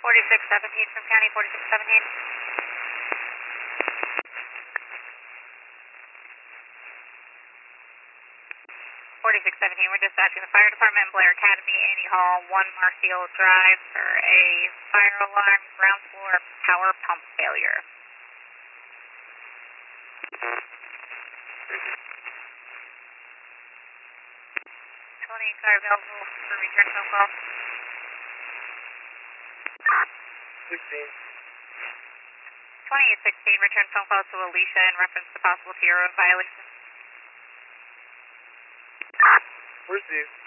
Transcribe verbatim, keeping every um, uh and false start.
forty-six seventeen from County forty-six seventeen. forty-six seventeen, we're dispatching the fire department, Blair Academy, Annie Hall, one Marfield Drive for a fire alarm, ground floor power pump failure. twenty car available for return phone call. sixteen. twenty-eight sixteen, return phone call to Alicia in reference to possible T R O violation. Received.